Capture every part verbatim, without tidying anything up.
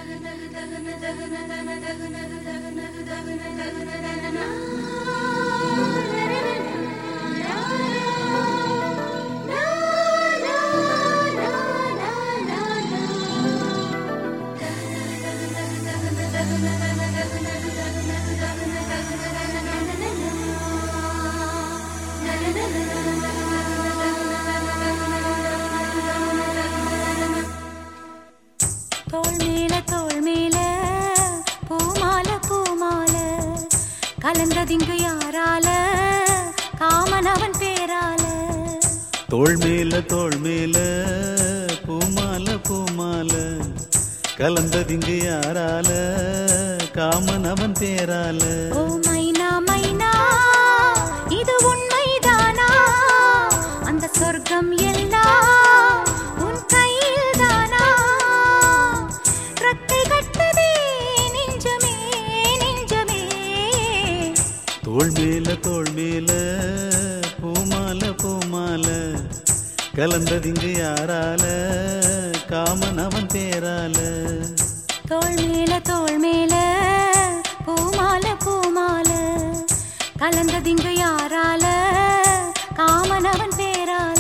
தோள் மேல தோள் மேல பூமால பூமால கலந்ததிங்கு யாரால காமன் அவன் பேரால. தோள் மேல தோள் மேல பூமால பூமால கலந்ததிங்கு யாரால காமன் அவன் பேரால. ஓ மைனா மைனா இது உண்மைதானா? அந்த சொர்க்கம் எல்லாம் உன் கையில் தானா? ரத்தை கட்டதே நெஞ்சமே நெஞ்சமே. தோள் மேல தோள் மேல பூமால பூமால கலந்ததிங்கு யாரால காமன் அவன் பேரால. தோள் மேல தோள் மேல பூமால பூமால கலந்ததிங்கு யாரால காமன் அவன் பேரால.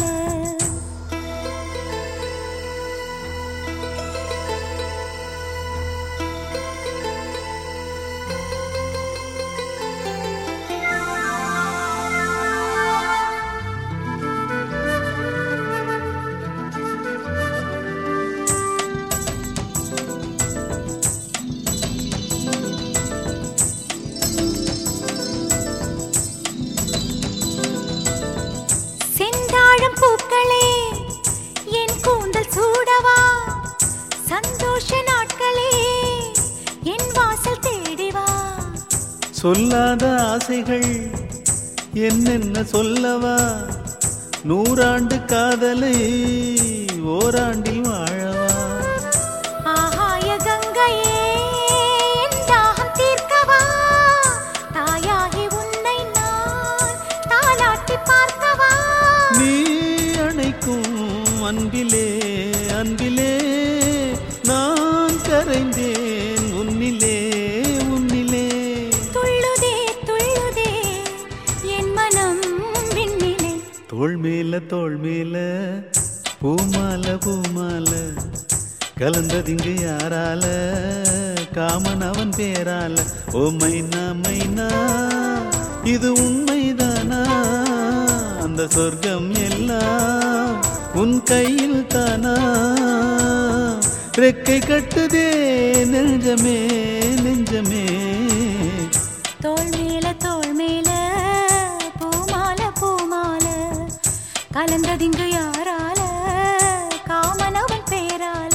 பூக்களே என் கூந்தல் சூடவா? சந்தோஷ நாட்களே என் வாசல் தேடிவா? சொல்லாத ஆசைகள் என்னென்ன சொல்லவா? நூறாண்டு காதலை ஓராண்டில் வாழவா? ஆகாய கங்கையே என் தாகம் தீர்க்கவா? தாயாகி உன்னை நான் தாலாட்டி பார்க்கவா? நீ அணைக்கும் அன்பிலே அன்பிலே நான் கரைந்தேன் உன்னிலே உன்னிலே. துள்ளுதே துள்ளுதே என் மனம் விண்ணிலே. தோள் மேல தோள் மேல பூமால பூமால கலந்ததிங்கு யாரால காமன் அவன் பேரால. ஓ மைனா மைனா இது உண்மைதானா? அந்த சொர்க்கம் எல்லாம் உன் கையில் தானா? ரெக்கை கட்டுதே நெஞ்சமே நெஞ்சமே. தோள் மேல தோள் மேல பூமால பூமால கலந்ததிங்கு யாரால காமன் அவன் பேரால.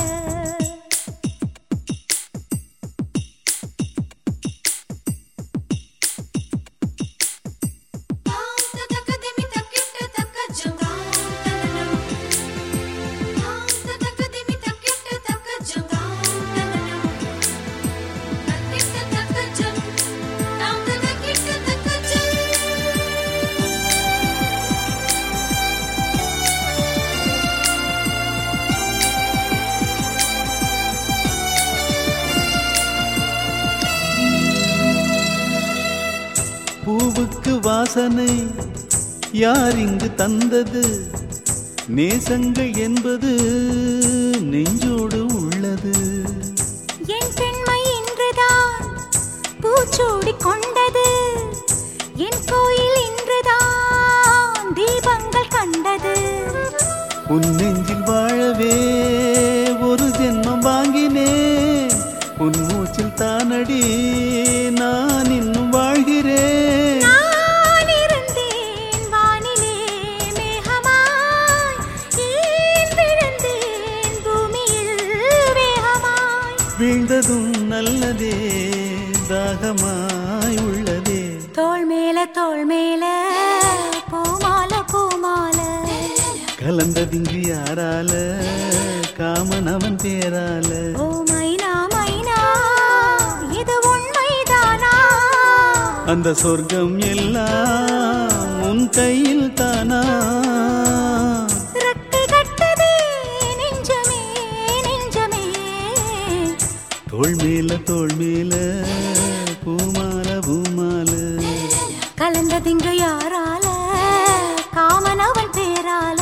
பூவுக்கு வாசனை யார் இங்கு தந்தது? நேசங்கள் என்பது நெஞ்சோடு உள்ளது. என் பெண்மை இன்றுதான் பூச்சூடி கொண்டது. என் கோயில் இன்றுதான் தீபங்கள் கண்டது. உன் நெஞ்சில் வாழவே ஒரு ஜென்மம் வாங்கினேன். உன் மூச்சில் தானடி நான் இன்னும் வாழ்கிறேன். நான் இருந்தேன் வானிலே மேகமாய், ஏன் விழுந்தேன் பூமியில் வேகமாய். வீழ்ந்ததும் நல்லதே தாகமாய் உள்ளதே. தோள் மேல தோள் மேல பூமால பூமால கலந்ததிங்கு யாரால காமன் அவன் பேரால. ஓ மைனா மைனா இது உண்மைதானா? அந்த சொர்க்கம் எல்லாம் உன் கையில் தானா? ரத்தை கட்டதே நெஞ்சமே நெஞ்சமே. தோள் மேல தோள் மேல பூமால பூமால கலந்ததிங்கு யாரால காமன் அவன் பேரால